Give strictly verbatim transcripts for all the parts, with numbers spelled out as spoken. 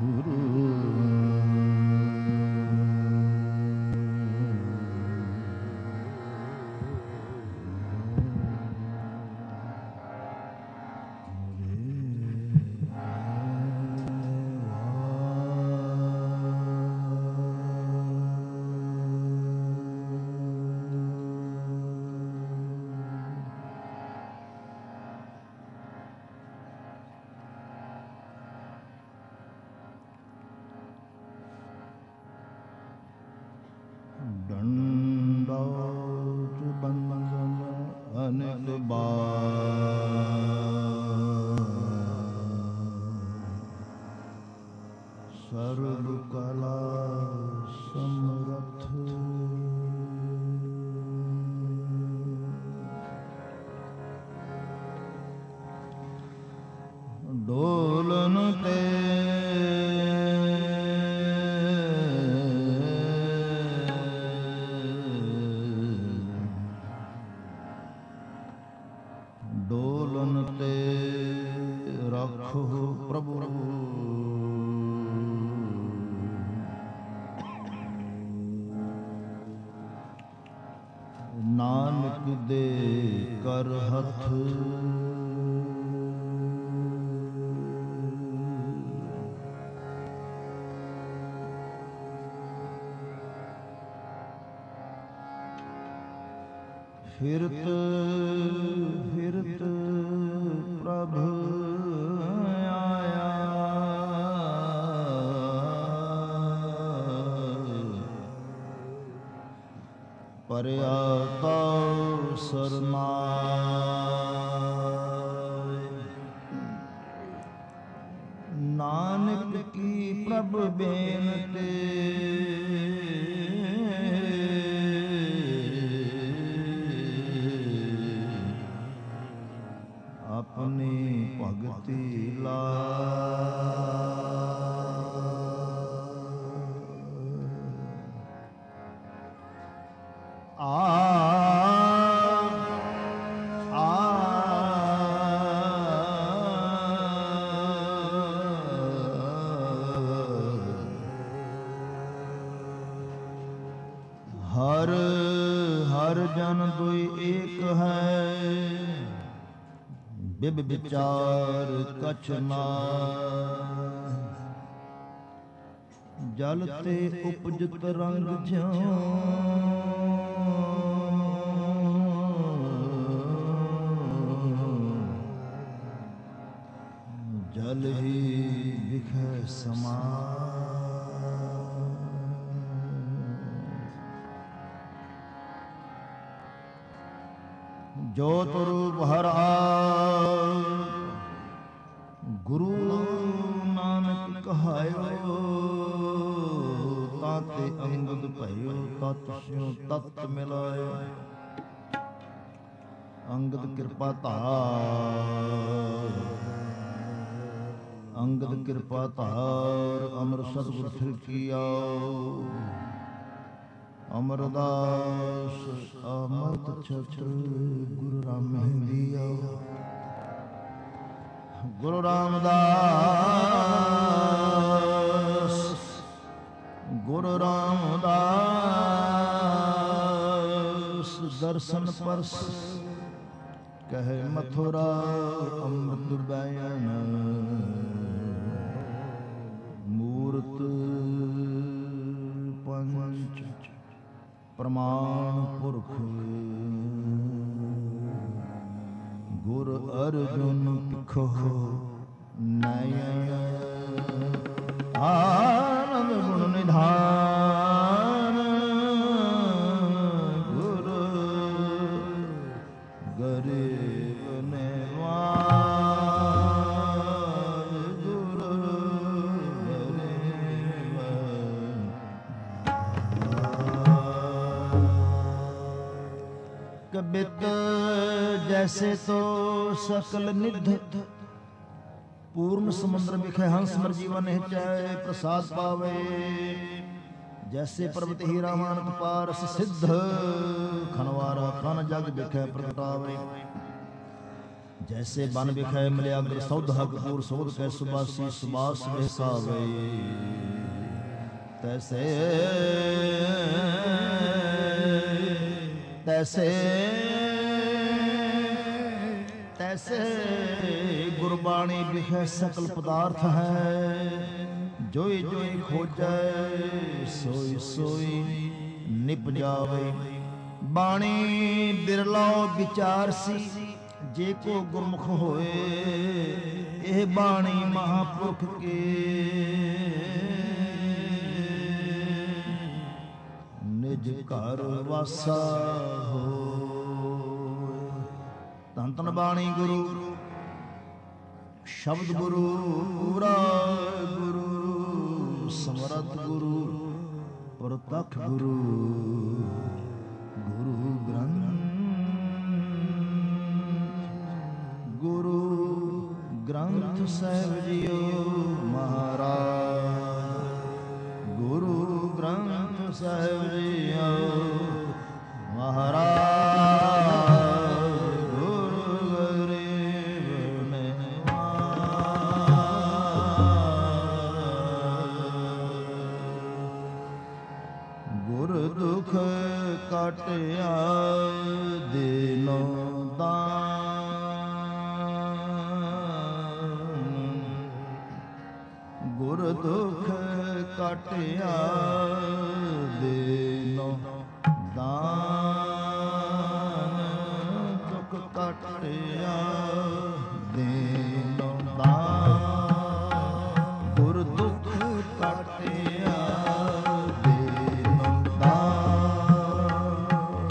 ਫਿਰਤ ਫਿਰਤ ਪ੍ਰਭ ਆਇਆ, ਪਰਿਆ ਤਉ ਸਰਨਾਏ। ਨਾਨਕ ਕੀ ਪ੍ਰਭ ਬੇਨਤੀ, ਆਪਣੀ ਭਗਤੀ ਲਾ। ਆ ਆ ਹਰ ਹਰ ਜਨ ਦੁਇ ਏਕ ਹੈ, ਬਿਬ ਵਿਚਾਰ ਕਛ ਨਾਹਿ। ਜਲ ਤੇ ਉਪਜਤ ਰੰਗ ਜਿਉ, ਜਲ ਹੀ ਵਿਖੇ ਸਮਾਇ। ਜੋਤ ਰੂਪ ਹਰ ਆਪ, ਗੁਰੂ ਨਾਨਕ ਕਹਾਇਓ। ਤਾਤੇ ਅੰਗਦ ਭਇਓ, ਤਤ ਸਿਉ ਤਤ ਮਿਲਾਇਓ। ਅੰਗਦ ਕਿਰਪਾ ਧਾਰ, ਅੰਗਦ ਕਿਰਪਾ ਧਾਰ। ਅਮਰ ਸਤਿਗੁਰ ਫਿਰ ਕੀਆਓ, ਅਮਰਦਾਸ ਅਮਰਤ ਛਤਰ ਗੁਰੂ ਰਾਮਹਿੰਦੀਆ। ਗੁਰੂ ਰਾਮਦਾਸ ਗੁਰੂ ਰਾਮਦਾਸ। ਦਰਸ਼ਨ ਪਰਸ ਕਹੇ ਮਥੁਰਾ, ਅੰਮ੍ਰਿਤ ਬੈਨ ਮੂਰਤ ਪੰਚ ਪ੍ਰਮਾਣ ਪੁਰਖ। ਗੁਰ ਅਰਜੁਨ ਪਿਖੋ ਨਯਨ, ਆਨੰਦ ਗੁਣ ਨਿਧਾਨ। ਗੁਰ ਗਰੀਬ ਨਿਵਾਜ, ਗੁਰ ਗਰੀਬ। ਕਬਿਤ ਜੈਸੇ ਤੋ ਸਕਲ ਨਿਧ, ਪੂਰਨ ਸਮੁੰਦਰ ਵਿਖੇ ਹੰਸ ਮਰ ਜੀਵਨ ਨਿਹਚੈ ਪ੍ਰਸਾਦ ਪਾਵੇ। ਜੈਸੇ ਪਰਬਤ ਹੀ ਰਾਮਾਨੰਦ ਪਾਰਸ ਸਿੱਧ, ਖਨਵਾਰਾ ਖਨ ਜਗ ਵਿਖੇ ਪ੍ਰਗਟਾਵੇ। जैसे बन बिखै मलियागर सौध हकपूर सौध कै सुबासी सुबास बेसावे तैसे तैसे तैसे गुरबाणी बिखै सकल पदार्थ है जोई जोई खोजै सोई सोई निप जावे बाणी बिरला विचार सी जे को गुरमुख होए ਇਹ ਬਾਣੀ ਮਹਾਪੁਰਖ ਕੇ ਨਿਜ ਘਰ ਵਾਸਾ ਹੋਏ। ਧੰਨ ਧੰਨ ਬਾਣੀ ਗੁਰੂ ਸ਼ਬਦ ਗੁਰੂ ਪੂਰਾ ਗੁਰੂ ਸਮਰੱਥ ਗੁਰੂ ਪ੍ਰਤੱਖ ਗੁਰੂ ਗੁਰੂ ਗ੍ਰੰਥ ਗੁਰੂ ਗ੍ਰੰਥ ਸਾਹਿਬ ਜੀਓ ਮਹਾਰਾਜ ਗੁਰੂ ਗ੍ਰੰਥ ਸਾਹਿਬ ਜੀਓ ਮਹਾਰਾਜ ਗੁਰੂ ਗਰੀਬ ਨੇ ਗੁਰ ਦੁਖ ਕਾਟਿਆ ਦੀਨੋ ਗੁਰ ਦੁਖ ਕਾਟਿਆ ਦੀਨੋ ਦਾਨ ਦੁਖ ਕਾਟਿਆ ਦੀਨੋ ਦਾਨ ਗੁਰ ਦੁਖ ਕਾਟਿਆ ਦੀਨੋ ਦਾਨ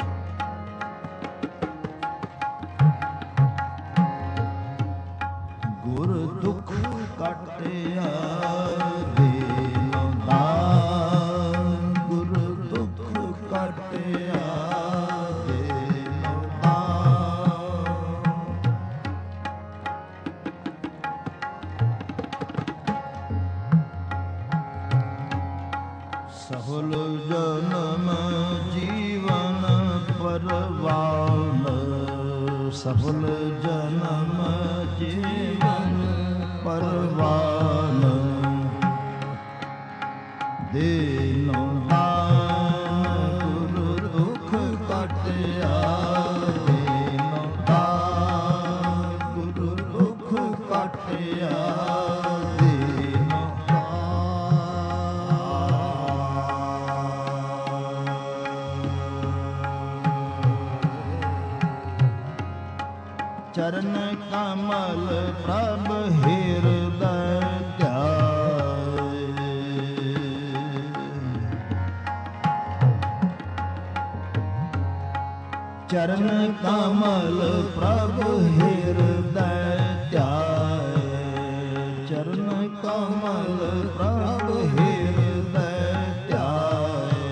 ਗੁਰ ਦੁਖ ਕਾਟਿਆ ਸਫਲ ਜਨਮ ਜੀਵਨ ਪਰਵਾਨ ਸਫਲ ਜਨਮ ਜੀਵਨ ਪਰਵਾਨ ਦੀਨੋ ਦਾਨ ਗੁਰ ਦੁਖ ਕਾਟਿਆ ਦੀਨੋ ਦਾਨ ਗੁਰ ਦੁਖ ਕਾਟਿਆ चरण कमल प्रभ हृदय ध्याए चरण कमल प्रभ हृदय ध्याए चरण कमल प्रभ हृदय ध्याए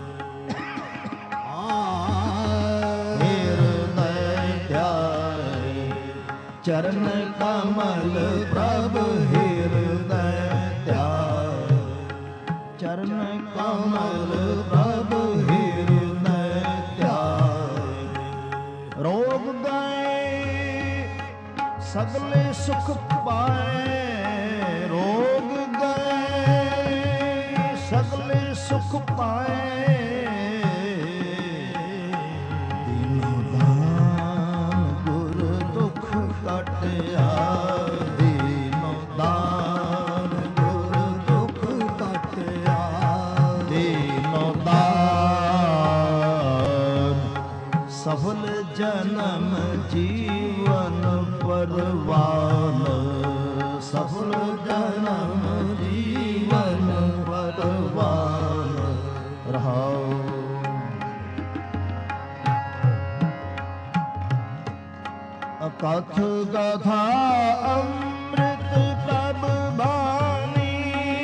हृदय ध्याए चरण कमल प्रभ हृदय ध्याए चरण कमल प्रभ हृदय ध्याए रोग गए सगले सुख पाए रोग गए सगले सुख पाए ਕਾਟਿਆ ਦੀਨੋ ਦਾਨ ਗੁਰ ਦੁਖ ਕਾਟਿਆ ਦੀਨੋ ਦਾਨ ਸਫਲ ਜਨਮ ਜੀਵਨ ਪਰਵਾਨ ਸਫਲ ਜਨਮ ਜੀਵਨ ਪਰਵਾਨ ਰਹਾਉ ਅਕਥ ਗਾਥਾ ਅੰਮ੍ਰਿਤ ਪ੍ਰਭ ਬਾਣੀ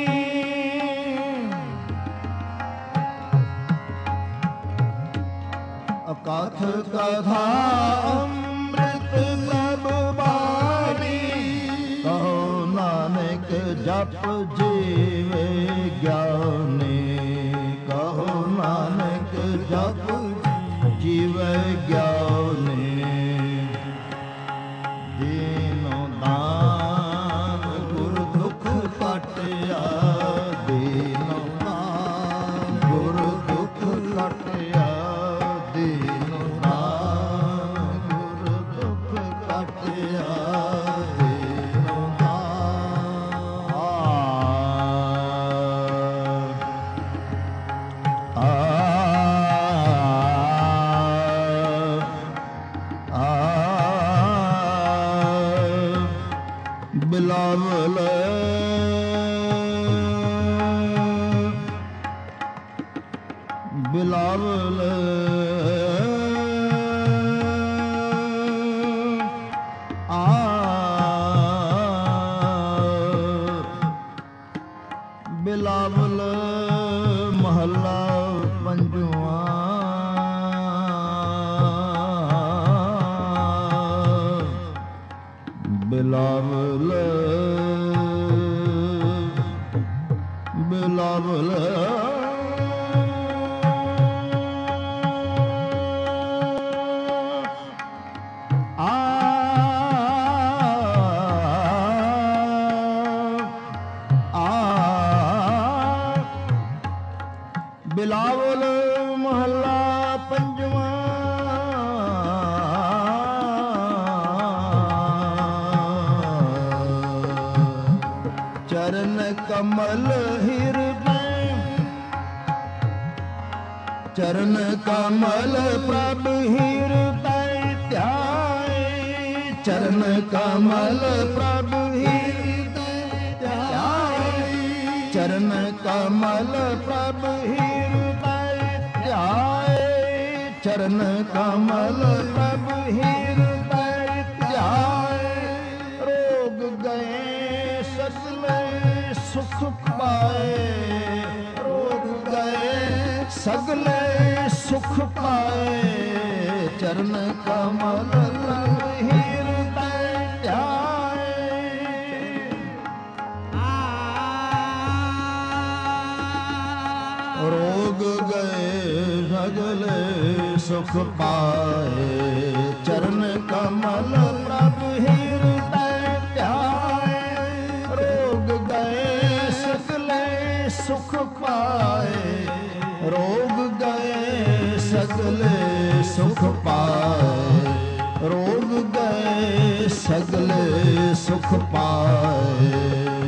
ਅਕਥ ਗਾਥਾ ਅੰਮ੍ਰਿਤ ਪ੍ਰਭ ਬਾਣੀ ਕਹੋ ਨਾਨਕ ਜਪ ਜੀਵੇ ਗਿਆਨੀ ਕਹੋ ਨਾਨਕ ਜਪ ਜੀਵੇ ਗਿਆਨੀ कमल हृदय चरण कमल प्रभु हृदय ध्याए चरण कमल प्रभु हृदय ध्याए चरण कमल प्रभु हृदय ध्याए चरण कमल प्रभु हृदय ध्याए रोग गए ससले सुख पाए रोग गए सगले सुख पाए चरण कमल हृदय ध्याए रोग गए सगले सुख पाए चरण कमल प्रभु हृदय ध्याए रोग गए सगले सुख पाए रोग गए सगले सुख पाए रोग गए सगले सुख पाए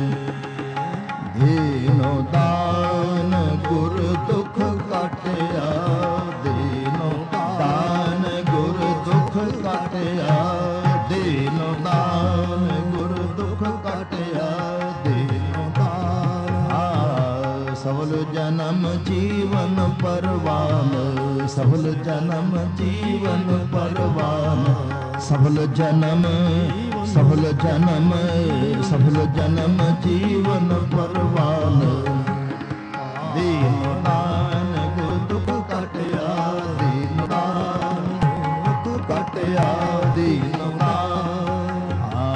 दीनो दान गुर दुख काटिया दीनो दान गुर दुख काटिया दीनो दान गुर दुख काटिया दीनो दान सफल जन्म जीवन परवान सफल जन्म जीवन परवान सफल जन्म सफल जन्म सफल जन्म जीवन परवान दीन दान गुर दुख काटिया दीन दान दुख काटिया दीन दान आ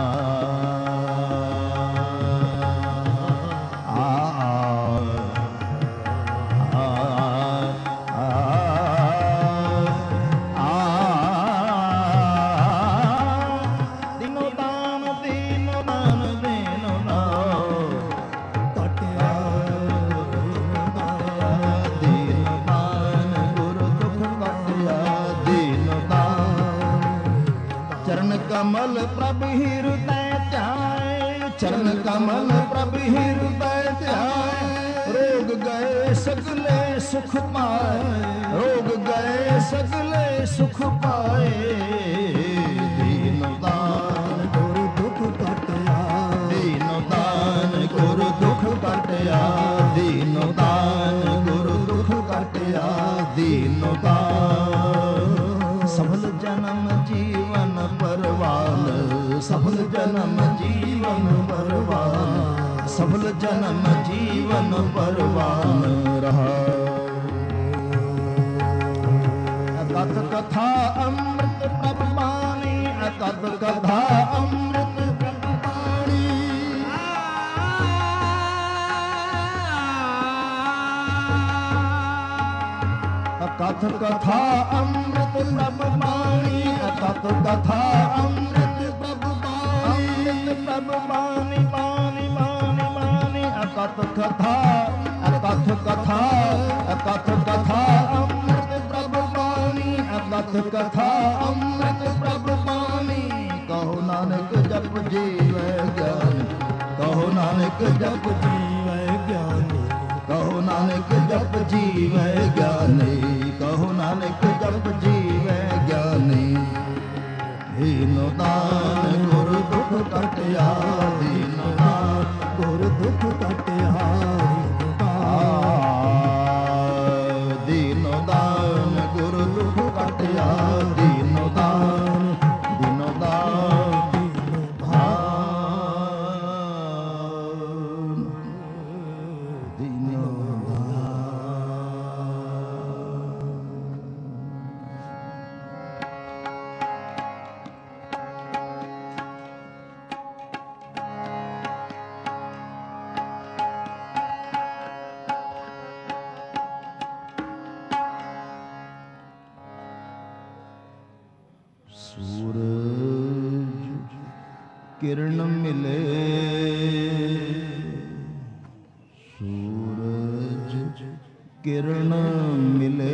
कमल प्रभु हृदय ध्याए चरण कमल प्रभु हृदय ध्याए रोग गए सगले सुख पाए रोग गए सगले सुख पाए दीन दान गुर दुख काटिया दीन दान गुर दुख काटिया दीन दान गुर दुख काटिया दीन दान सफल जन्म जीवन परवान सफल जन्म जीवन परवान सफल जन्म जीवन परवान रहा अकथ कथा अमृत प्रभु बाणी अकथ कथा अमृत प्रभु बाणी अकथ कथा अमृत प्रभु बाणी अकथ कथा अमृत प्रभु बाणी अमृत प्रभु बाणी बाणी बाणी बाणी अकथ कथा अकथ कथा अकथ कथा अमृत प्रभु बाणी अकथ कथा अमृत प्रभु बाणी कहो नानक जप जीवै ज्ञान कहो नानक जप जीवै ज्ञानी कहो नानक जप जीवै ज्ञानी कहो नानक जप जीवै ज्ञानी दीन दान गुर दुख काटिया दीन दान गुर दुख काटिया दीन दान गुर दुख काटिया दीन दान दीन दान किरण मिले सूरज किरण मिले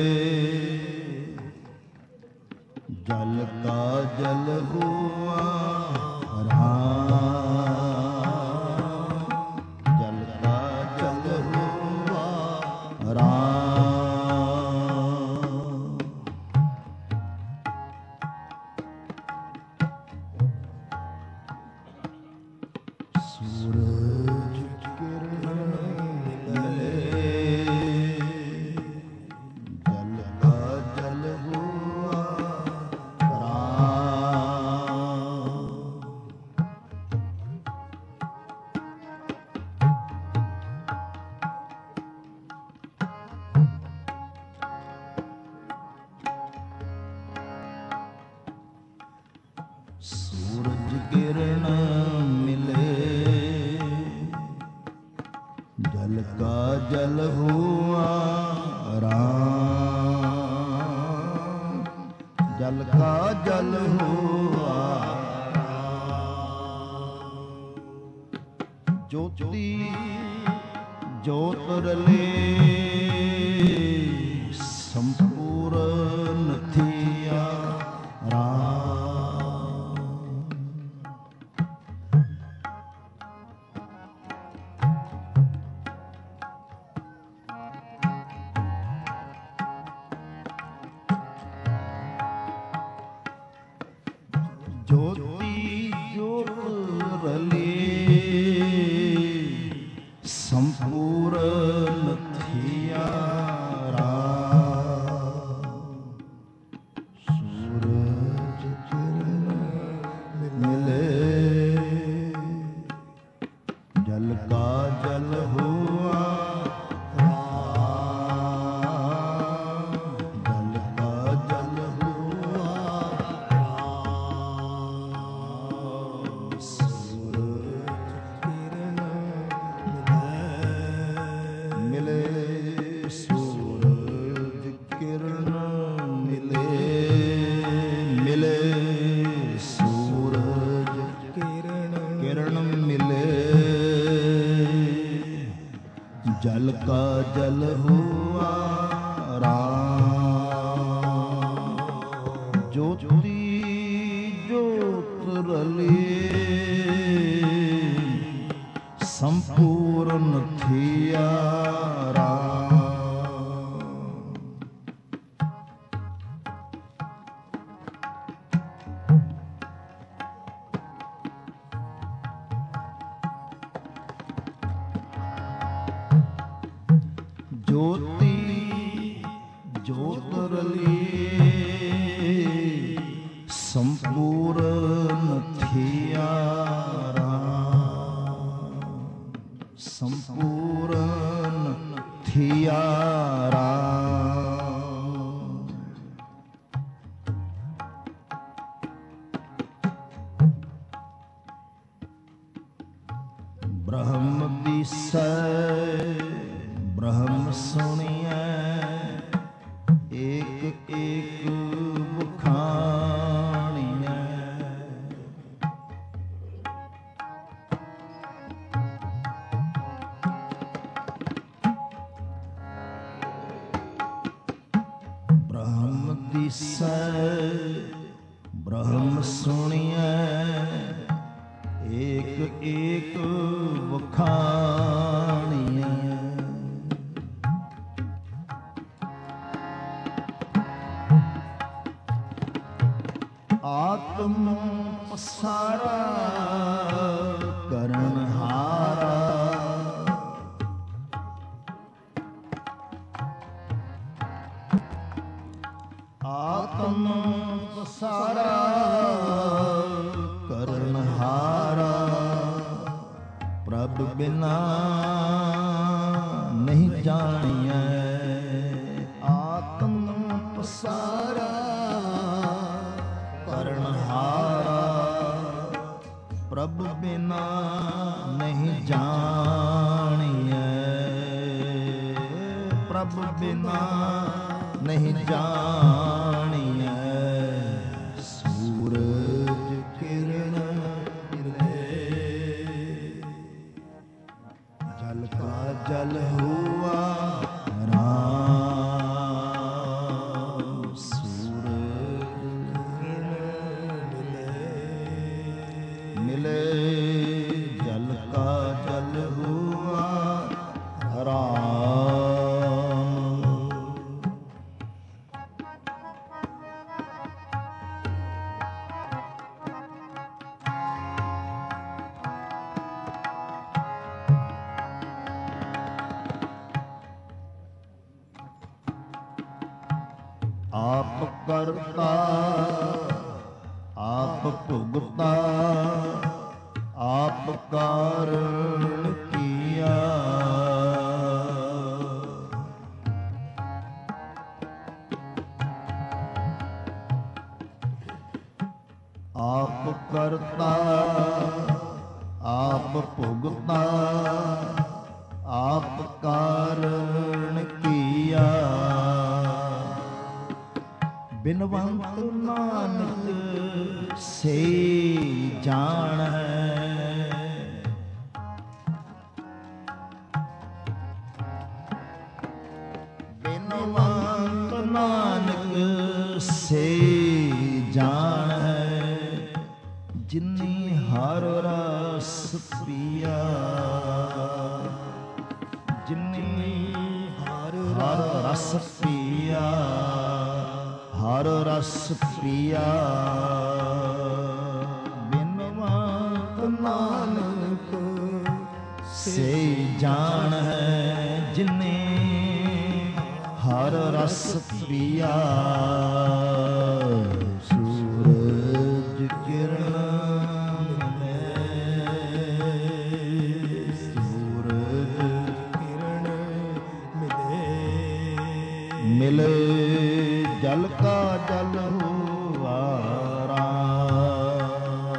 जल का जल हुआ राम जल जल का जल हुआ ज्योति ज्योत रले संपूर्ण थिया राम। ज्योति ज्योत रले संपूर्ण थिया राम। सूरज किरण मिले जल का जल हुआ राम। जल का जल हुआ राम। सूरज किरण मिले सूरज किरण मिले मिले सूरज किरण किरण मिले जल का जल हुआ राम। ज्योति ज्योत रले संपूर्ण थिया राम। ज्योति ज्योत रली संपूर्ण थिया राम। संपूर्ण थिया राम। ब्रह्म दिसै ब्रह्म सुनिए एक एक बखानिए। ब्रह्म दिसै ब्रह्म सुनिए एक एक बखानिए। आत्म पसारा करण हारा आत्म पसारा करण हारा। प्रभ बिना नहीं जानिए आत्म पसारा करणहारा। प्रभ बिना नहीं जानिए प्रभ बिना नहीं जानिए। सूरज किरण मिले जल का जल हुआ राम। सूरज मिले जल का जल हुआ राम। आप करता आप भुगता आप कारण किया। आप करता आप भुगता आप कारण किया। ਬਿਨਵੰਤ ਨਾਨਕ ਸੇ ਜਾਣੈ। ਬਿਨਵੰਤ ਨਾਨਕ ਸੇ ਜਾਣੈ, ਜਿਨੀ ਹਰ ਰਸ ਪੀਆ। ਜਿਨੀ ਹਰ ਰਸ ਪੀਆ, ਹਰ ਰਸ ਪੀਆ। ਬਿਨਵੰਤ ਨਾਨਕ ਸੇ ਜਾਣੈ, ਜਿਨੇ ਹਰ ਰਸ ਪੀਆ। ਸੂਰਜ ਕਿਰਨ ਮਿਲੇ, ਸੂਰਜ ਕਿਰਨ ਮਿਲੇ, ਮਿਲੇ ਜਲ ਕਾ ਜਲ ਹੁਆ ਰਾਮ,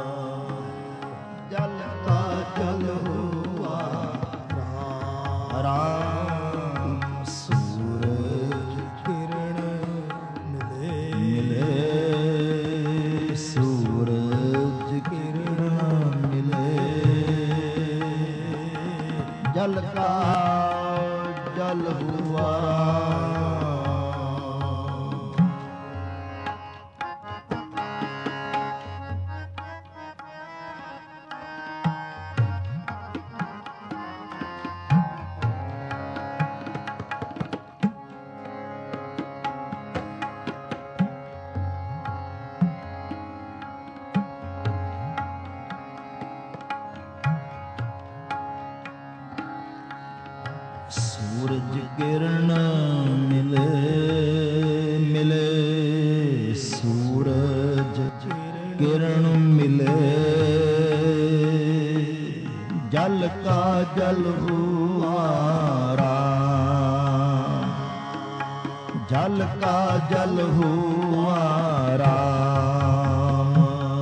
ਜਲ ਕਾ ਜਲ ਹੁਆ ਰਾਮ, ਰਾਮ। ਸੂਰਜ ਕਿਰਨ ਮਿਲੇ, ਮਿਲੇ ਸੂਰਜ ਕਿਰਨ ਮਿਲੇ, ਜਲ ਕਾ ਜਲ ਹੁਆ ਰਾਮ। ਸੂਰਜ ਕਿਰਨ ਮਿਲੇ, ਮਿਲੇ ਸੂਰਜ ਕਿਰਨ ਮਿਲੇ, ਜਲ ਕਾ ਜਲ ਹੁਆ ਰਾਮ, ਜਲ ਕਾ ਜਲ ਹੁਆ ਰਾਮ।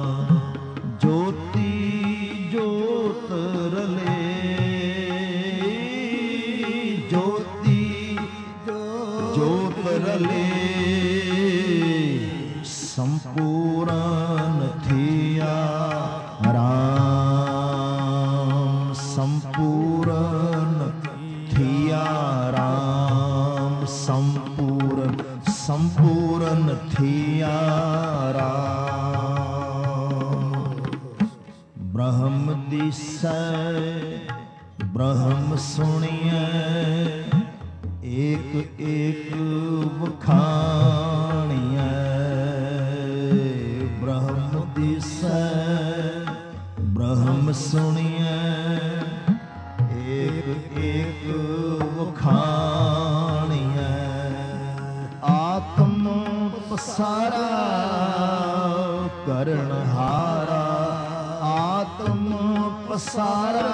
ਜੋਤੀ ਜੋਤ ਰਲੇ, ਜੋਤੀ ਜੋਤ ਰਲੇ, ਸੰਪੂਰਨ ਥੀਆ ਰਾਮ, ਸੰਪੂਰਨ ਥੀਆ ਰਾਮ, ਸੰਪੂਰਨ, ਸੰਪੂਰਨ ਥੀਆ ਰਾਮ। ਬ੍ਰਹਮ ਦਿਸੈ ਬ੍ਰਹਮ ਸੁਣੀਐ, ਏਕ ਏਕ ਵਖਾਣੀਐ। ਬ੍ਰਹਮ ਦਿਸੈ ਬ੍ਰਹਮ ਸੁਣੀਐ, ਏਕ ਏਕ ਵਖਾਣੀਐ। ਆਤਮ ਪਸਾਰਾ ਕਰਨ ਹਾਰਾ, ਆਤਮ ਪਸਾਰਾ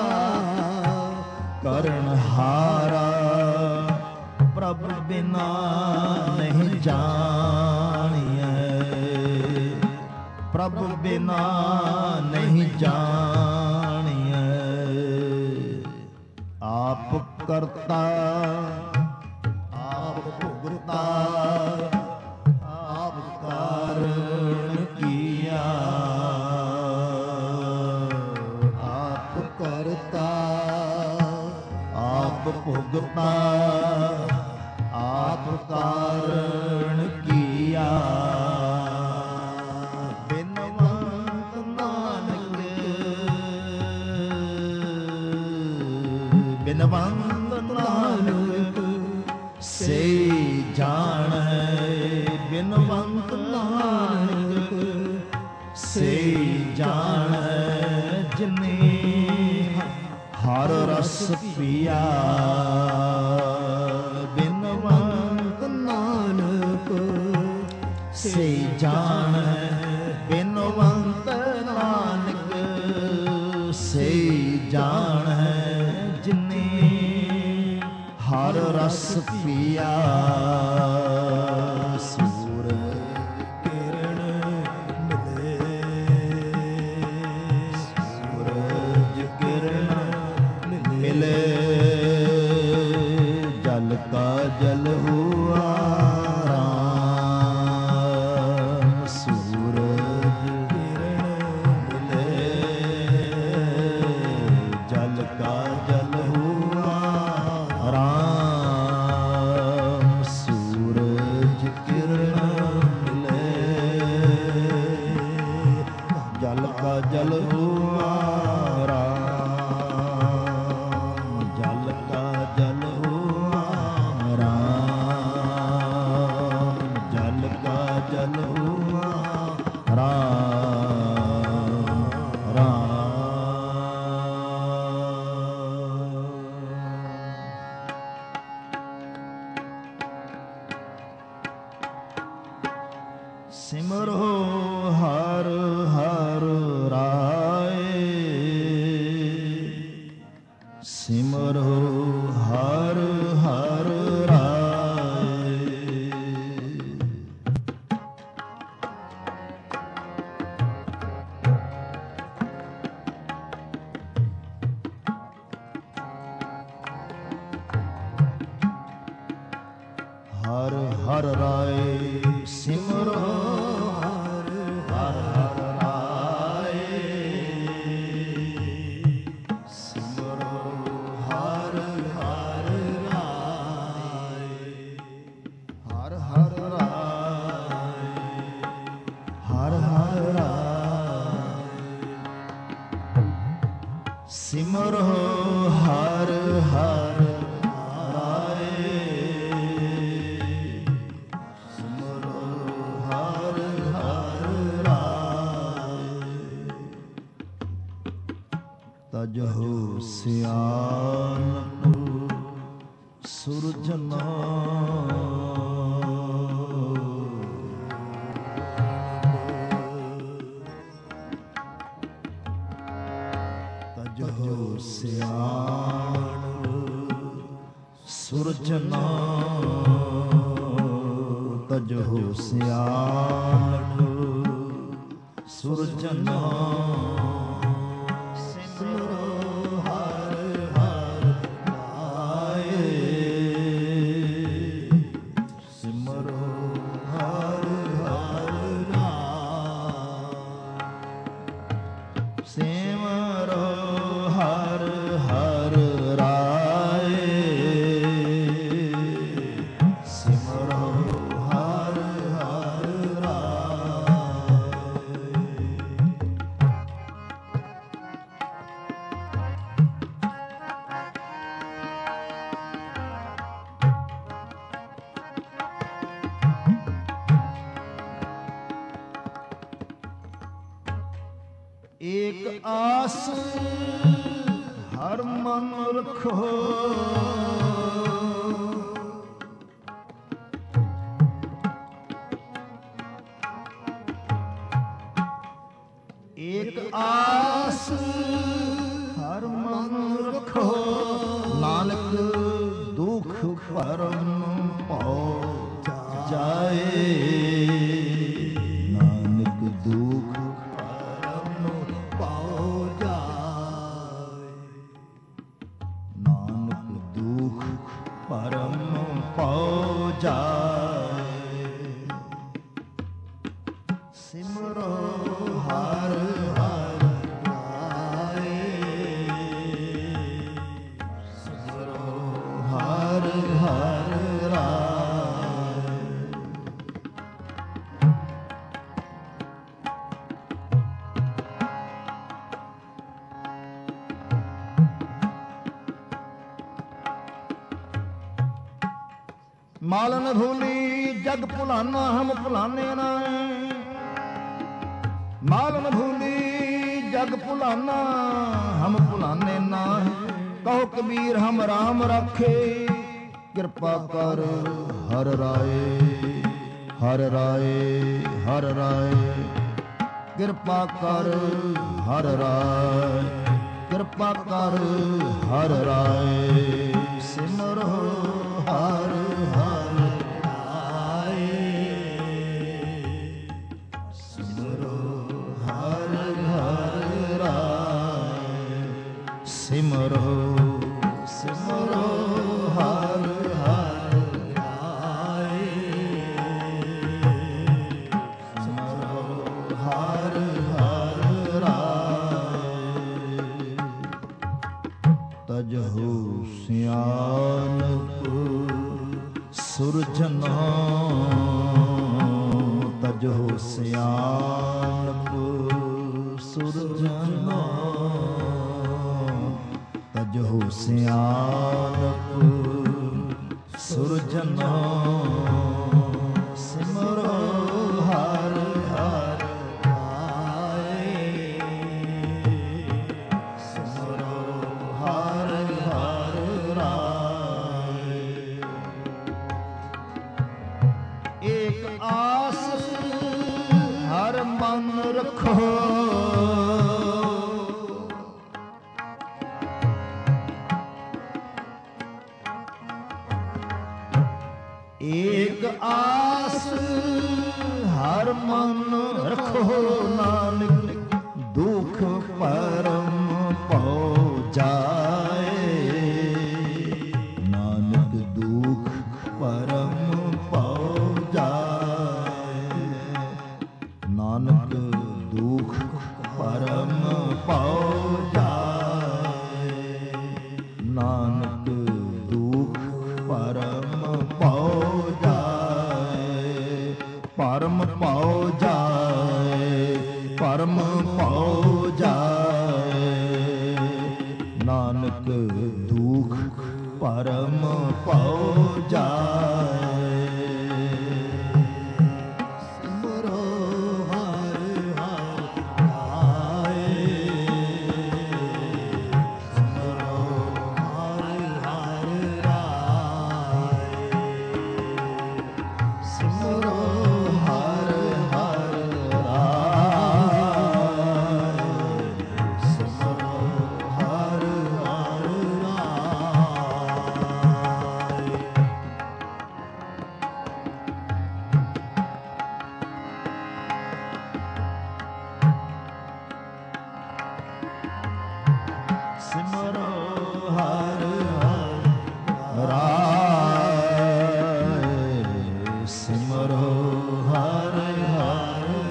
ਕਰਨ ਹਾਰਾ। ਪ੍ਰਭ ਬਿਨਾ ਨਹੀਂ ਜਾਣੀਐ, ਪ੍ਰਭ ਬਿਨਾ ਨਹੀਂ ਜਾਣੀਐ। ਆਪ ਕਰਤਾ ਆਪ ਭੁਗਤਾ, ਆਪ ਕਾਰਨ ਕੀਆ। ਆਪ ਕਰਤਾ ਆਪ ਭੁਗਤਾ, ਆਪ ਕਾਰਨ ਕੀਆ। ਬਿਨਵੰਤ ਨਾਨਕ, ਬਿਨਵੰਤ ਨਾਨਕ ਸੇ ਜਾਣੈ, ਬਿਨਵੰਤ ਨਾਨਕ ਸੇ ਜਾਣੈ। ਜਿਨੇ ਹਰ ਰਸ ਪੀਆ। ਬਿਨਵੰਤ ਨਾਨਕ ਸੇ ਜਾਣੈ, ਬਿਨਵੰਤ ਨਾਨਕ ਸੇ ਜਾਣੈ। ਜਿਨੇ ਹਰ ਰਸ ਪੀਆ। ਸੂਰਜ ਕਿਰਨ ਮਿਲੇ, ਸੂਰਜ ਕਿਰਨ ਮਿਲੇ, ਜਲ ਕਾ ਜਲ ਹੁਆ ਰਾਮ। ਰਾਮ ਰਾਮ। ਸਿਮਰੋ ਹਰ ਹਰ ਰਾਏ, ਸਿਮਰੋ ਹਰ ਹਰ ਰਾਏ। ਹਰ ਹਰ ਰਾਏ ਸਿਮਰੋ ਹਰ ਹਰ ਰਾਏ, ਸਿਮਰੋ ਹਰ ਹਰ ਰਾਏ। ਹਰ ਹਰ ਰਾਏ ਹਰ ਹਰ ਰਾਏ, ਸਿਮਰੋ ਹਰ ਹਰ ਤਜਹੁ ਸਿਆਣਪੁ ਸੁਰਜਨਾ। ਤਜਹੁ ਸਿਆਣਪੁ ਸੁਰਜਨਾ, ਤਜਹੁ ਸਿਆਣਪੁ ਸੁਰਜਨਾ। ਏਕ ਆਸ ਹਰ ਮਨ ਰਖੋ, ਏਕ ਆਸ ਹਰ ਮਨ ਰਖੋ। ਨਾਨਕ ਦੁਖ ਭਰਮ ਭਉ ਜਾਏ, ਨਾਨਕ ਦੁਖ ਪਰਮ ਪਉ ਜਾਏ। ਸਿਮਰੋ ਹਰ ਹਰ ਰਾਏ, ਸਿਮਰੋ ਹਰ ਹਰ ਰਾਏ। ਮਾਲ ਨ ਭੂਲੀ ਜਗ ਭੁਲਾਨਾ, ਹਮ ਭੁਲਾਨੇ ਨਾਹੀਂ। ਮਾਲ ਨ ਭੂਲੀ ਜਗ ਭੁਲਾਨਾ, ਹਮ ਭੁਲਾਨੇ ਨਾਹੀਂ। ਕਹੋ ਕਬੀਰ ਹਮ ਰਾਮ ਰਾਖੇ, ਕਿਰਪਾ ਕਰ ਹਰ ਰਾਏ। ਹਰ ਰਾਏ ਹਰ ਰਾਏ, ਕਿਰਪਾ ਕਰ ਹਰ ਰਾਏ। ਕਿਰਪਾ ਕਰ ਹਰ ਰਾਏ। ਸਿਮਰੋ ਹਰ ਹਰ ਰਾਏ, ਸਿਮਰੋ ਹਰ ਹਰ ਰਾਏ। ਸਿਮਰੋ ਸਿਮਰੋ ਹਰ ਹਰ ਰਾਏ, ਸਿਮਰੋ ਹਰ ਹਰ ਰਾਏ। ਤਜਹੁ ਸਿਆਣਪੁ ਸੁਰਜਨਾ, ਤਜਹੁ ਸਿਆਣਪੁ ਸੁਰਜਨਾ। ਤਜਹੁ ਸਿਆਣਪੁ ਸੁਰਜਨਾ। ਸਿਮਰੋ ਹਰ ਹਰ ਮਨ ਰੱਖੋ। ਏਕ ਆਸ ਹਰ ਮਨ ਰੱਖੋ, ਨਾਨਕ ਦੁਖ ਪਰਮ ਪਉ ਜਾਏ। ਨਾਨਕ ਦੁਖ ਪਰਮ ਪਉ ਜਾਏ। ਨਾਨਕ ਦੁਖ ਪਰਮ ਪਉ ਜਾਏ। ਨਾਨਕ ਦੁਖ ਪਰਮ ਪਉ ਜਾਏ। ਪਰਮ ਪਉ ਜਾਏ, ਪਰਮ ਪਉ ਜਾਏ। ਨਾਨਕ ਦੁਖ ਪਰਮ ਪਉ ਜਾਏ। ਸਿਮਰੋ ਹਰਿ ਹਰਿ ਰਾਏ। ਸਿਮਰੋ ਹਰਿ ਹਰਿ ਰਾਏ। ਸਿਮਰੋ ਹਰਿ ਹਰਿ ਰਾਏ। ਸਿਮਰੋ ਹਰਿ ਹਰਿ ਰਾਏ। ਸਿਮਰੋ ਹਰਿ ਹਰਿ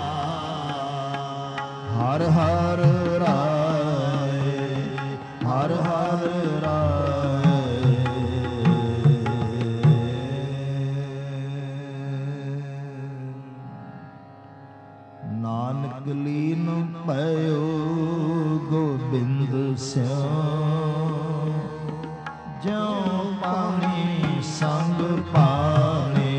ਰਾਏ। ਹਰਿ ਹਰਿ ਰਾਏ। ਹਰਿ ਹਰਿ ਰਾਏ। ਨਾਨਕ ਲੀਨ ਭਇਓ ਗੋਬਿੰਦ ਸਿਉ। ਜਿਉ ਪਾਣੀ ਸੰਗ ਪਾਣੀ।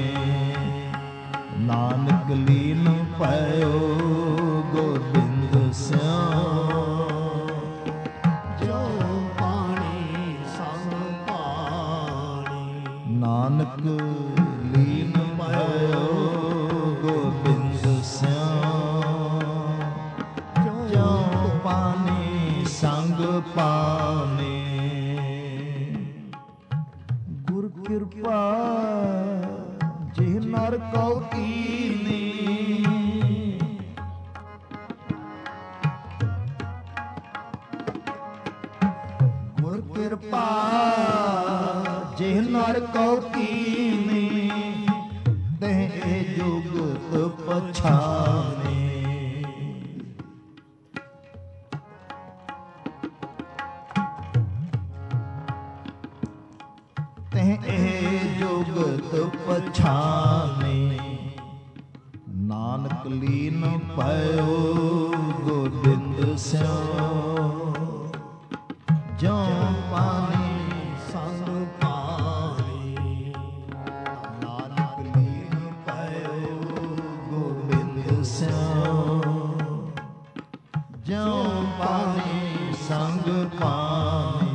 ਨਾਨਕ ਲੀਨ ਭਇਓ ਗੋਬਿੰਦ ਸਿਉ। ਜਿਉ ਪਾਣੀ ਸੰਗ ਪਾਣੀ। ਨਾਨਕ ਲੀਨ ਭਇਓ ਗੋਬਿੰਦ ਸਿਉ। ਜਿਉ ਪਾਣੀ ਸੰਗ ਪਾਣੀ। ਗੁਰ ਕਿਰਪਾ ਜਿਹ ਨਰ ਕਉ ਕੀਨੀ। ਗੁਰ ਕਿਰਪਾ ਜਿਹ ਨਰ ਕਉ ਕੀਨੀ। ਤਹਿ ਜੁਗਤ ਪਛਾਨੇ। ਤਹਿ ਜੁਗਤ ਪਛਾਨੇ। ਨਾਨਕ ਲੀਨ ਭਇਓ ਗੋਬਿੰਦ ਸਿਉ। ਜਿਉ ਪਾਣੀ ਸੰਗ ਪਾਣੀ। ਨਾਨਕ ਲੀਨ ਭਇਓ ਗੋਬਿੰਦ ਸਿਉ। ਜਿਉ ਪਾਣੀ ਸੰਗ ਪਾਣੀ।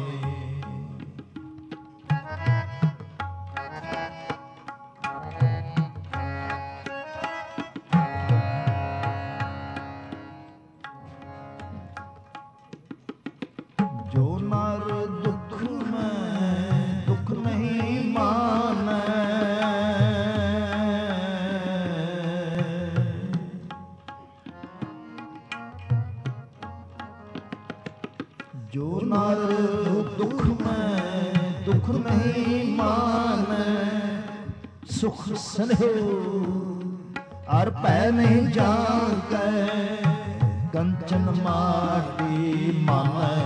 ਜੋ ਨਰ ਦੁਖ ਮੈਂ ਦੁਖ ਨਹੀਂ ਮਾਨੈ। ਜੋ ਨਰ ਦੁਖ ਮੈਂ ਦੁਖ ਨਹੀਂ ਮਾਨੈ। ਸੁਖ ਸਨਹਿਉ ਅਰ ਭੈ ਨਹੀਂ ਜਾਗੈ। ਕੰਚਨ ਮਾਟੀ ਮਾਨੈ।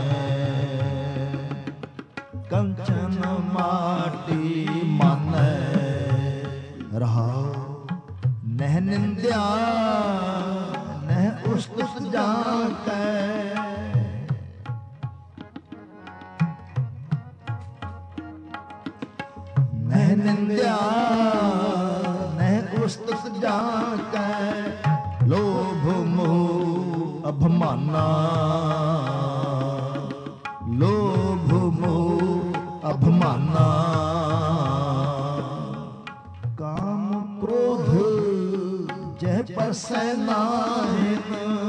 ਕੰਚਨ ਮਾਟੀ ਮਾਨੈ। ਰਹਾਉ ਨਹਿ ਨਿੰਦਿਆ ਨਹਿ ਉਸਤਤ ਜਾਕੈ। ਨਹਿ ਨਿੰਦਿਆ ਨਹਿ ਉਸਤਤ ਜਾਕੈ। ਲੋਭ ਮੋਹ ਅਭਮਾਨਾ। ਲੋਭ ਮੋਹ ਅਭਮਾਨਾ। ਕਾਮ ਕ੍ਰੋਧ जह परसै नाहिन।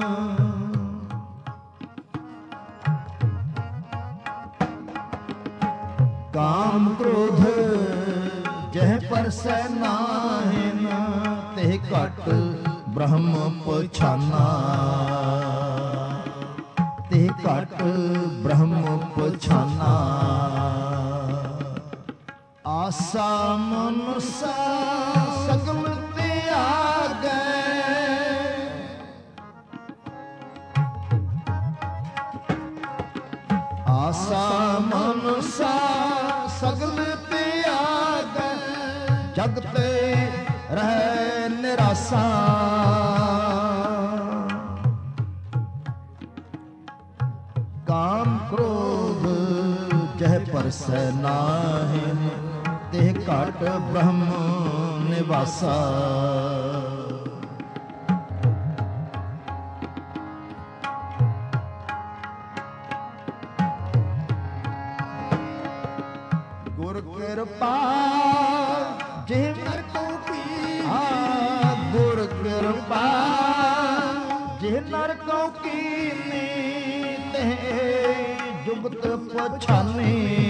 काम क्रोध जह परसै नाहिन, तेह घट ब्रह्म पछाना। तेह घट ब्रह्म पछाना। आसा मनुसा सगल त्यागै, आसा मनुसा सगल त्यागै, जगत रहै निरासा। काम क्रोध जह परसै नाहिन, तेह घट ब्रह्म निवासा। गुर कृपा जिह नर को कीनी, गुर कृपा जिह नर को कीनी, तेह जुगत पछानी।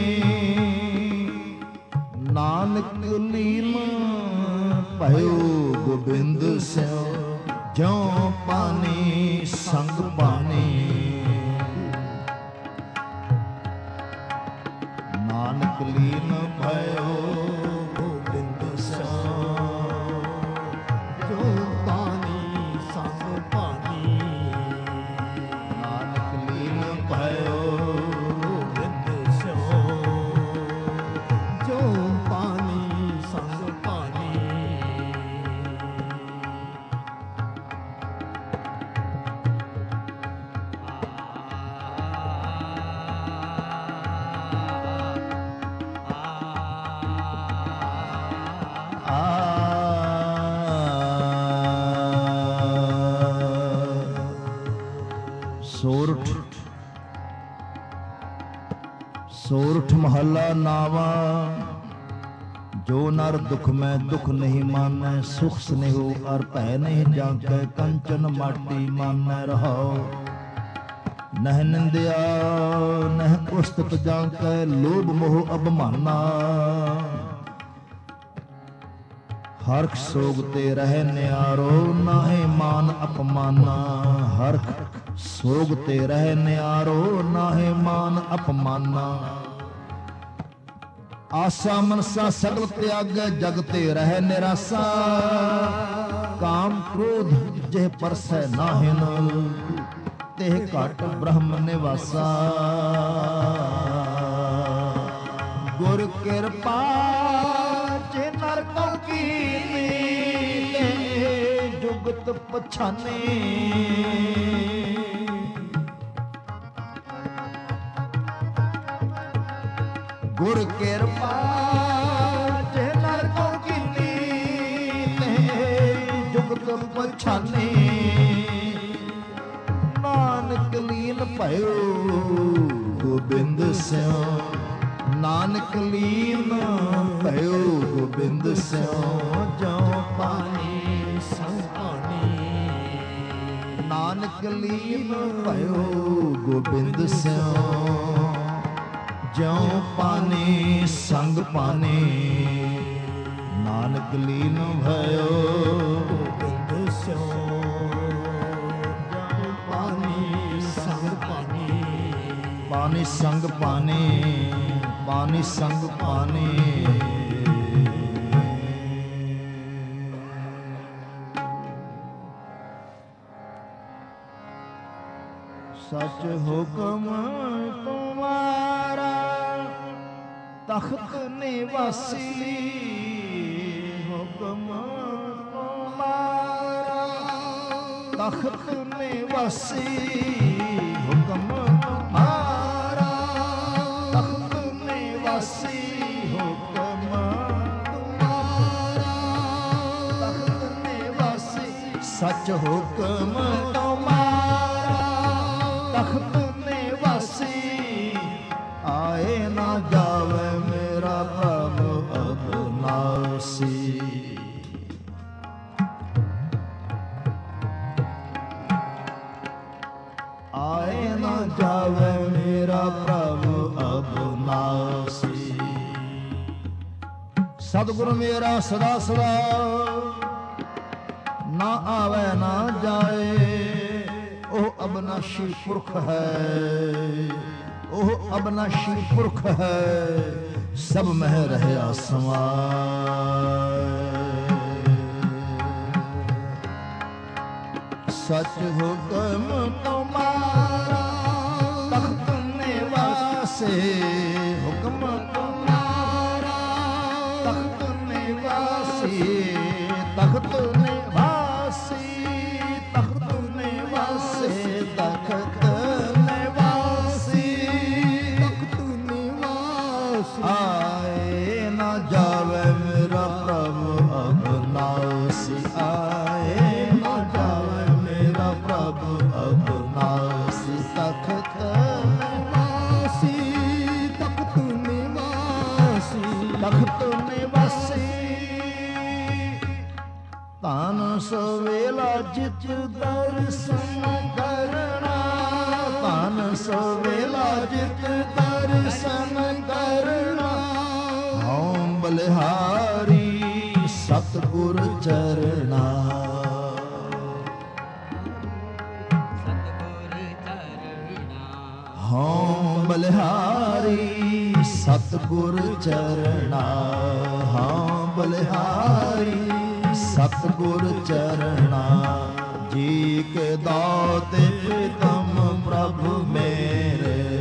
नानक लीन भयो गोबिंद स्यो, ज्यों पानी संग पानी। नानक लीन भयो गोबिंद स्यो, ज्यों पानी संग पानी। नानक लीन भयो गोबिंद स्यो, ज्यों पानी संग पानी। सोरठ सोरठ महला नावा। जो नर दुख में दुख नहीं मानै, सुख स्नेहो अर भय नहीं जांकै, कंचन माटी मानै रहाओ। नह निंदिया नह उस्तत जांकै, लोभ मोह अभिमाना। हरख सोग ते रह न्यारो, नाहे मान अपमाना। हरख सोग ते रह न्यारो, नाहे मान अपमाना। आसा मनसा सगल त्यागै, जग ते रह निरासा। काम क्रोध जेह परसै नाहिन, तेह घट ब्रह्म निवासा। गुर कृपा जे नर को कीनी, तेह जुगत पछानी। गुर कृपा जे नर को कीनी, तेह जुगत पछानी। नानक लीन भयो गोबिंद स्यो, नानक लीन भयो गोबिंद स्यो, ज्यों पानी संग पानी। नानक लीन भयो गोबिंद स्यो, ज्यों पानी संग पानी। नानक लीन भयो गोबिंद स्यो, ज्यों पानी संग पानी। पानी संग पानी, पानी संग पानी। सच हुक्म तुम्हारा तख्त निवासी, हुक्म तुम्हारा तख्त निवासी। हुक्म तुम्हारा तख्त निवासी, हुक्म तुम्हारा तख्त निवासी। सच हुक्म तुम्हारा तख्त निवासी, आए ना जावे मेरा प्रभु अविनाशी। ਜਾਵੇ ਮੇਰਾ ਪ੍ਰਭੂ ਅਬਨਾਸੀ। ਸਤਿਗੁਰ ਮੇਰਾ ਸਦਾ ਸਦਾ ਨਾ ਆਵੇ ਨਾ ਜਾਏ, ਉਹ ਅਬਨਾਸ਼ੀ ਪੁਰਖ ਹੈ, ਉਹ ਅਬਨਾਸ਼ੀ ਪੁਰਖ ਹੈ, ਸਭ ਮਹਿ ਰਹਿਆ ਸਮਾਏ। ਸਚ ਹੁਕਮ ਤੁਮਾਰਾ ਤਖਤ ਨਿਵਾਸੇ, ਹੁਕਮ ਤੁਮਾਰਾ ਤਖਤ ਨਿਵਾਸੀ, ਤਖਤ ਨਿਵਾਸੀ, ਤਖਤ ਨਿਵਾਸੇ, ਤਖਤ ਨਿਵਾਸੀ, ਤਖਤ ਨਿਵਾਸੀ। ਆਏ ਨਾ ਜਾਵੇ ਮੇਰਾ ਪ੍ਰਭੂ ਅਬਨਾਸੀ, ਆਏ ਨਾ ਜਾਵੇ ਮੇਰਾ ਪ੍ਰਭੂ ਅਬਨਾਸੀ। ਤਖਤ ਨਿਵਾਸੀ, ਤਖਤ ਨਿਵਾਸੀ, ਤਖਤ ਨਿਵਾਸੀ। ਧਨ ਸਵੇਲਾ ਜਿਤ ਦਰਸ਼ਨ ਕਰਨਾ, ਧਨ ਸਵੇਲਾ ਜਿਤ ਦਰਸ਼ਨ ਕਰਨਾ। ਹਉ ਬਲਿਹਾਰੀ ਸਤਿਗੁਰ ਚਰਣਾ, ਹਉ ਬਲਿਹਾਰੀ ਸਤਿਗੁਰ ਚਰਣਾ, ਹਉ ਬਲਿਹਾਰੀ ਸਤਿਗੁਰ ਚਰਣਾ। ਜੀ ਕੇ ਦਾਤੇ ਪ੍ਰੀਤਮ ਪ੍ਰਭੂ ਮੇਰੇ,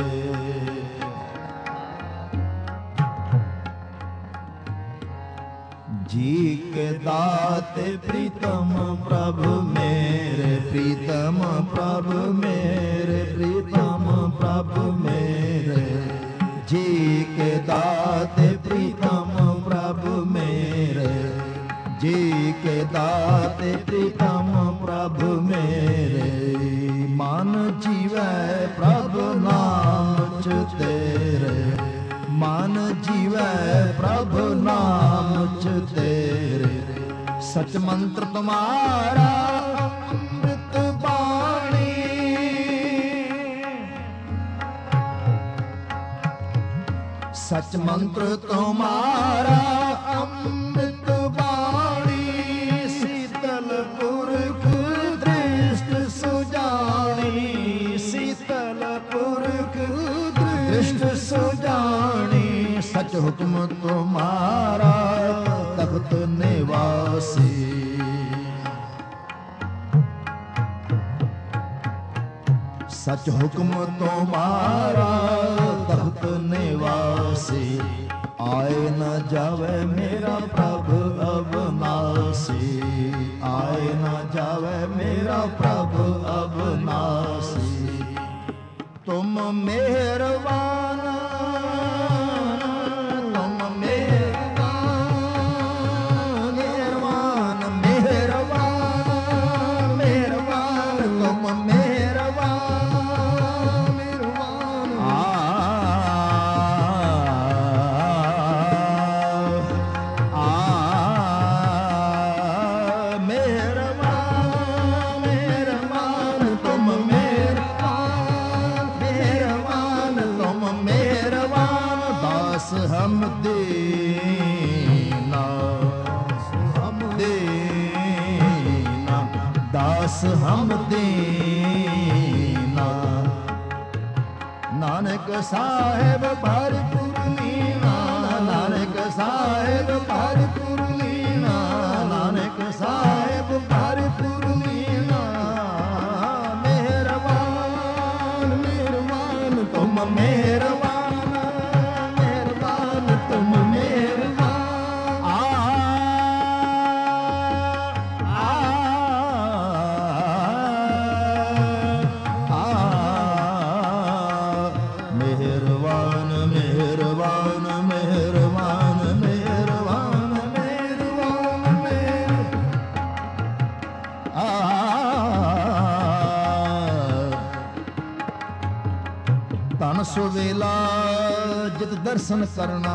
ਜੀ ਕੇ ਦਾਤੇ ਪ੍ਰੀਤਮ ਪ੍ਰਭੂ ਮੇਰੇ, ਪ੍ਰੀਤਮ ਪ੍ਰਭੂ ਮੇਰੇ, ਪ੍ਰੀਤਮ ਪ੍ਰਭੂ ਮੇਰੇ। ਜੀ ਕੇ ਦਾਤੇ ਪ੍ਰੀਤਮ ਪ੍ਰਭੂ ਮੇਰੇ, ਜੀ ਕੇ ਦਾਤੇ ਪ੍ਰੀਤਮ ਪ੍ਰਭੂ ਮੇਰੇ। ਮਨ ਜੀਵੈ ਪ੍ਰਭ ਨਾਮ ਚ ਤੇਰੇ, ਮਨ ਜੀਵੈ ਪ੍ਰਭ ਨਾਮ ਚ ਤੇਰੇ। ਸਚ ਮੰਤਰ ਤੁਮਾਰਾ ਅੰਮ੍ਰਿਤ ਬਾਣੀ, ਸਚ ਮੰਤਰ ਤੁਮਾਰਾ ਅੰਮ੍ਰਿਤ ਬਾਣੀ। ਸੀਤਲ ਪੁਰਖ ਦ੍ਰਿਸ਼ਟ ਸੁਜਾਣੀ, ਸੀਤਲ ਪੁਰਖ ਦ੍ਰਿਸ਼ਟ ਸੁਜਾਣੀ। ਸਚ ਹੁਕਮ ਤੁਮਾਰਾ ਤਖਤ ਨਿਵਾਸੀ, ਸਚ ਹੁਕਮ ਤੁਮਾਰਾ ਤਖਤ ਨਿਵਾਸੀ। ਆਏ ਨਾ ਜਾਵੇ ਮੇਰਾ ਪ੍ਰਭ ਅਬਨਾਸੀ, ਆਏ ਨਾ ਜਾਵੇ ਮੇਰਾ ਪ੍ਰਭ ਅਬਨਾਸੀ। ਤੁਮ ਮਿਹਰਬਾਨ, ਤੁਮ ਮਿਹਰਬਾਨ, ਮਿਹਰਬਾਨ, ਮਿਹਰਬਾਨ, ਮਿਹਰਬਾਨ, ਤੁਮ ਮਿਹਰਬਾਨ, ਮਿਹਰਬਾਨ। ਆ ਹਮ ਦੇਨਾ, ਹਮ ਦੇਨਾ, ਦਾਸ ਹਮ ਦੇਨਾ। ਨਾਨਕ ਸਾਹਿਬ ਭਰਪੂਰ ਲੀਨਾ, ਨਾਨਕ ਸਾਹਿਬ ਭਰਪੂਰ ਲੀਨਾ, ਨਾਨਕ ਸਾਹਿਬ ਭਰਪੂਰ ਲੀਨਾ। ਮਿਹਰਬਾਨ, ਮਿਹਰਬਾਨ, ਤੁਮ ਮਿਹਰਬਾਨ, ਤੁਮ ਮਿਹਰਬਾਨ। ਆ ਆ ਆ ਮਿਹਰਬਾਨ, ਮਿਹਰਬਾਨ, ਮਿਹਰਬਾਨ, ਮਿਹਰਬਾਨ, ਮਿਹਰਬਾਨ, ਮਿਹਰ ਆ ਧਨ ਸੁਵੇਲਾ ਜਿਤ ਦਰਸ਼ਨ ਕਰਨਾ,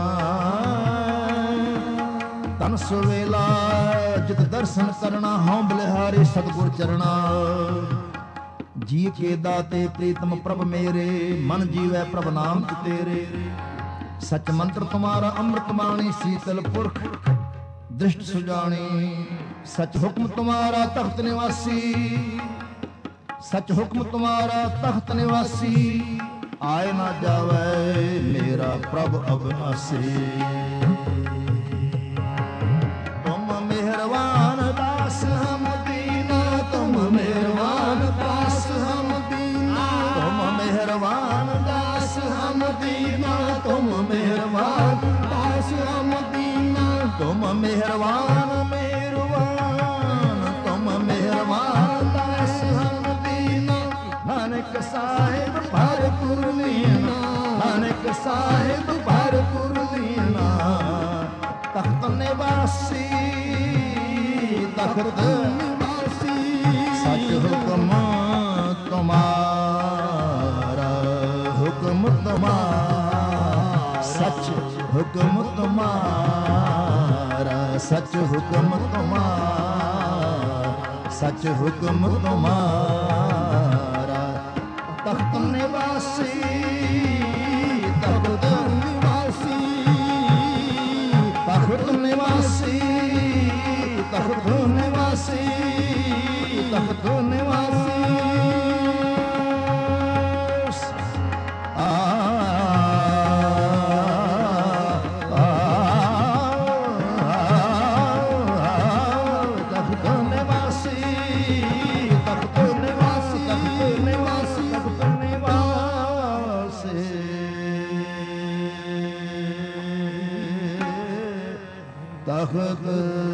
ਧਨ ਸੁਵੇਲਾ ਜਿਤ ਦਰਸ਼ਨ ਕਰਨਾ। ਹਉ ਬਲਿਹਾਰੀ ਸਤਿਗੁਰ ਚਰਣਾ, ਜੀ ਕੇ ਦਾਤੇ ਪ੍ਰੀਤਮ ਪ੍ਰਭ ਮੇਰੇ, ਮਨ ਜੀਵੈ ਪ੍ਰਭ ਨਾਮ ਤੇਰੇ। ਸਚ ਮੰਤਰ ਤੁਮਾਰਾ ਅੰਮ੍ਰਿਤ ਬਾਣੀ, ਸੀਤਲ ਪੁਰਖ ਦ੍ਰਿਸ਼ਟ ਸੁਜਾਣੀ। ਸਚ ਹੁਕਮ ਤੁਮਾਰਾ ਤਖਤ ਨਿਵਾਸੀ, ਸਚ ਹੁਕਮ ਤੁਮਾਰਾ ਤਖਤ ਨਿਵਾਸੀ। ਆਏ ਨਾ ਜਾਵੇ ਮੇਰਾ ਪ੍ਰਭ ਅਬਨਾਸੀ। ਤੁਮ ਮਿਹਰਬਾਨ ਦਾਸ ਹਮ ਦੀਨਾ, ਤੁਮ ਮਿਹਰਬਾਨ ਦਾਸ ਹਮ ਦੀਨਾ। ਤੁਮ ਮਿਹਰਬਾਨ ਦਾਸ ਹਮ ਦੀਨਾ, ਤੁਮ ਮਿਹਰਬਾਨ ਦਾਸ ਹਮ ਦੀਨਾ। ਤੁਮ ਮਿਹਰਬਾਨ ਮਿਹਰਬਾਨ, ਤੁਮ ਮਿਹਰਬਾਨ ਦਾਸ ਹਮ ਦੀਨਾ। ਨਾਨਕ ਸਾਹਿਬ ਭਰਪੂਰ ਲੀਨਾ, ਨਾਨਕ ਸਾਹਿਬ ਭਰਪੂਰ ਲੀਨਾ। ਤਖਤ ਨਿਵਾਸੀ, ਤਖਤ ਨਿਵਾਸੀ। ਸਚ ਹੁਕਮ ਤੁਮਾਰਾ, ਹੁਕਮ ਤੁਮਾਰਾ। ਸਚ ਹੁਕਮ ਤੁਮਾਰਾ, ਸਚ ਹੁਕਮ ਤੁਮਾਰਾ। ਸਚ ਹੁਕਮ ਤੁਮਾਰਾ। ਤਖਤ ਨਿਵਾਸੀ, ਤਖਤ ਨਿਵਾਸੀ। ਤਖਤ ਨਿਵਾਸੀ, ਤਖਤ ਨਿਵਾਸੀ। ਤਖਤ ਨਿਵਾਸੀ। ਆ ਤਖਤ ਨਿਵਾਸੀ, ਤਖਤ ਨਿਵਾਸੀ। ਤਖਤ ਨਿਵਾਸੀ, ਤਖਤ ਨਿਵਾਸੀ। ਤਖਤ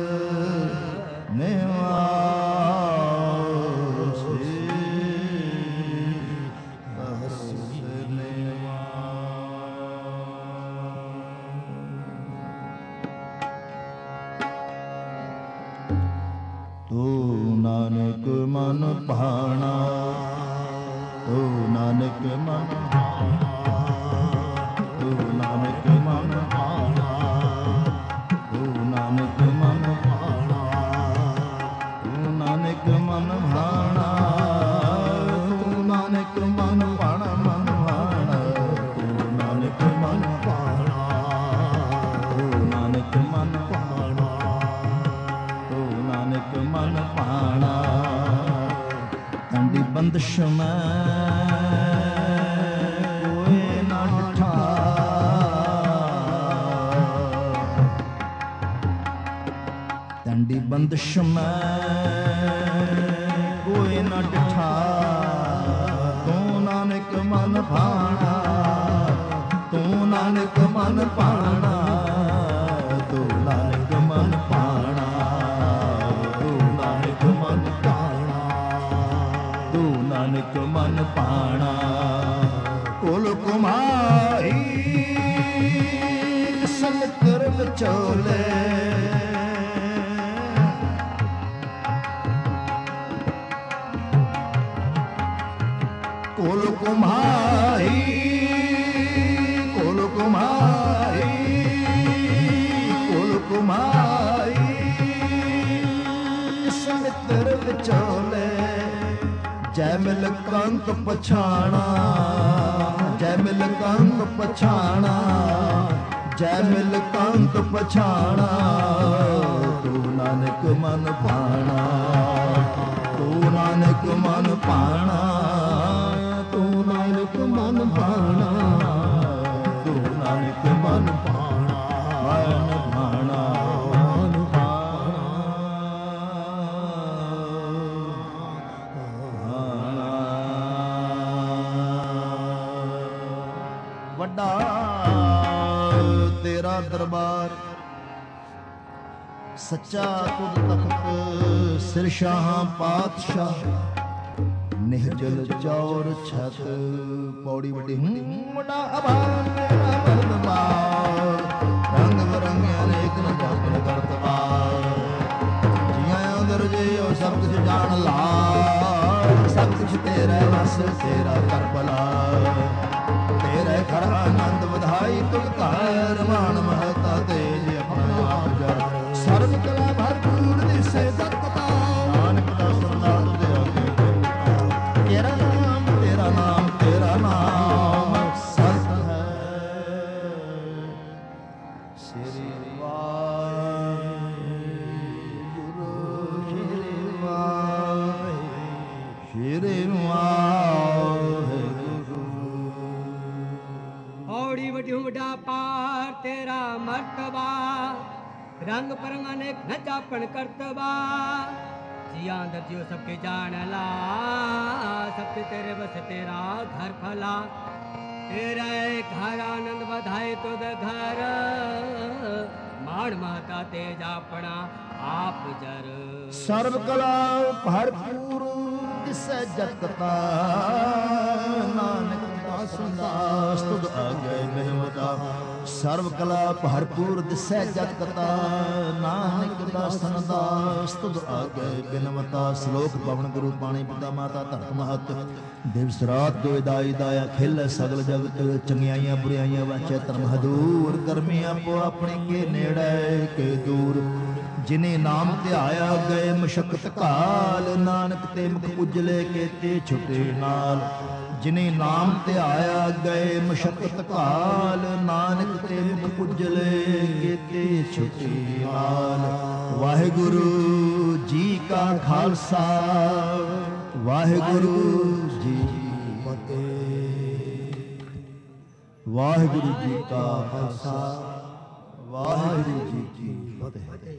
ਤੂੰ ਨਾਨਕ ਮਨ ਭਾਣਾ, ਤੂੰ ਨਾਨਕ ਮਨ ਭਾਣਾ। ਤੂੰ ਨਾਨਕ ਮਨ ਭਾਣਾ, ਤੂੰ ਨਾਨਕ ਮਨ ਭਾਣਾ। ਤੂੰ ਨਾਨਕ ਮਨ ਭਾਣਾ, ਤੂੰ ਨਾਨਕ ਮਨ ਭਾਣਾ। ਮਨ ਭਾਣਾ, ਤੂੰ ਨਾਨਕ ਮਨ ਭਾਣਾ। ਤੂੰ ਨਾਨਕ ਮਨ ਭਾਣਾ, ਤੂੰ ਨਾਨਕ ਮਨ ਭਾਣਾ। ਤੰਡੀ ਬੰਦਸ਼ ਮੈਂ ਕੋਈ ਨਾ ਡਿਠਾ, ਤੰਡੀ ਬੰਦਸ਼ ਮੈਂ ਕੋਈ ਨਾ ਡਿਠਾ। ਤੂੰ ਨਾਨਕ ਮਨ ਭਾਣਾ, ਤੂੰ ਨਾਨਕ ਮਨ ਭਾਣਾ। ਤੂੰ ਨਾਨਕ ਮਨ ਭਾਣਾ, ਤੂੰ ਨਾਨਕ ਮਨ ਭਾਣਾ। ਤੂੰ ਨਾਨਕ ਮਨ ਭਾਣਾ। ਕੁਲ ਕੁਮਾਰੀ ਸੰਤਰ ਵਿਚੋਲੇ, ਕੁਲ ਕੁਮਾਰੀ, ਕੁਲ ਕੁਮਾਰੀ। ਕੁਲ ਕੁਮਾਰੀ ਸੰਤਰ ਵਿਚੋਲੇ। ਜੈ ਮਿਲ ਕੰਤ ਪਛਾਣਾ, ਜੈ ਮਿਲ ਕੰਤ ਪਛਾਣਾ। ਜੈ ਮਿਲ ਕੰਤ ਪਛਾਣਾ। ਤੂੰ ਨਾਨਕ ਮਨ ਭਾਣਾ, ਤੂੰ ਨਾਨਕ ਮਨ ਭਾਣਾ। ਤੂੰ ਨਾਨਕ ਮਨ ਭਾਣਾ, ਤੂੰ ਨਾਨਕ ਮਨ ਭਾਣਾ। ਮਨ ਭਾਣਾ, ਮਨ ਭਾਣਾ। ਵੱਡਾ ਤੇਰਾ ਦਰਬਾਰ, ਸੱਚਾ ਤੁਧ ਤਖਤ। ਸਿਰ ਸ਼ਾਹਾਂ ਪਾਤਸ਼ਾਹ, ਨਿਹਜਲ ਚੌਰ ਛਤ। ਪੌੜੀ ਵੱਡੀ ਹੂੰ ਵੱਡਾ ਆਭਾਰ ਤੇਰਾ ਮਰਤਬਾਰ। ਰੰਗ ਬਰੰਗਿਆ ਨੇਕ ਨ ਜਾਪਨ ਕਰਤਵਾਰ। ਜੀਆਂ ਉਦਰ ਜਿਉ ਸਭ ਕੁਛ ਜਾਣ ਲਾ। ਸਭ ਕੁਛ ਤੇਰੇ ਵਸ ਤੇਰਾ ਕਰ ਭਲਾ। ਤੇਰੇ ਘਰ ਆਨੰਦ ਵਧਾਈ ਤੁਧ ਘਰ। ਮਾਣ ਮਹਤਾ ਤੇਜ ਆਪਣਾ ਆਪ ਜਰ। ਸਰਬ ਕਲਾ ਭਰਪੂਰ ਦਿਸੇ ਜਗਤ ਪਾਉ। ਨਾਨਕ ਦਾ ਸਰਦਾਰ ਦੇ ਆਗੇ ਤੇਰਾ ਤੇਰੇ ਵਾਹਿਗੁਰੂ। ਔੜੀ ਵਡਿਉ ਵਡਾ ਪਾਰ ਤੇਰਾ ਮਰਤਬਾ, ਰੰਗ ਪਰੰਗ ਅਨੇਕ ਨ ਜਾਪਣ ਕਰਤਬਾ। जिया अंदर जियो सबके जान ला, सबके तेरे बस तेरा घर फला। तेरा एक घर आनंद बधाए तुद घर, माण महता तेज अपना आप जर। सर्व कला भरपूर दिसै जगता, नानक दास दास तुद आगे बिनवता। सर्व कला भरपूर दिसै जगता, नानक दास दास तुद आगे बिनवता। श्लोक पवन गुरु पाणी पिता माता धरत महत, दिवस रात जो दाई दाया खेल सगल जगत। चंगियाइयां बुराइयां वाचै धर्म हदूर, करमी आपो अपने के नेड़े के दूर। जिने नाम ध्याया गए मशक्कत काल, नानक ते मुख उजले केते छुटे नाल। जिने नाम ध्याया गए मशक्कत काल, नानक ते मुख उजले केते छुटे नाल। वाहिगुरु जी का खालसा, वाहिगुरु जी की फतेह। वाहिगुरु जी का खालसा, वाहिगुरु जी की फतेह।